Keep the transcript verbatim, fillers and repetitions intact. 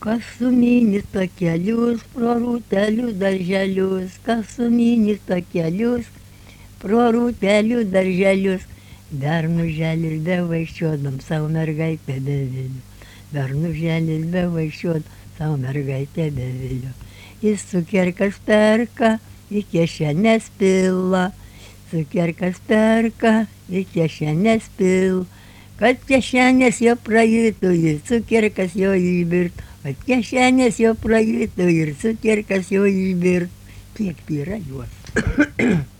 Kas suminys takelius pro rūtelių darželius, kas suminys takelius pro rūtelių darželius. Bernuželis bevaiščiodam savo mergaitę beviliu, bernuželis bevaiščiodam savo mergaitę beviliu. Jis cukierkas perka, į kišenes pila, cukierkas perka, į kišenes pila. Kad kišenės jo praeitų ir cukierkas jo išbirtų, kad kišenės jo praeitų ir cukierkas jo išbirtų. Kiek yra juos?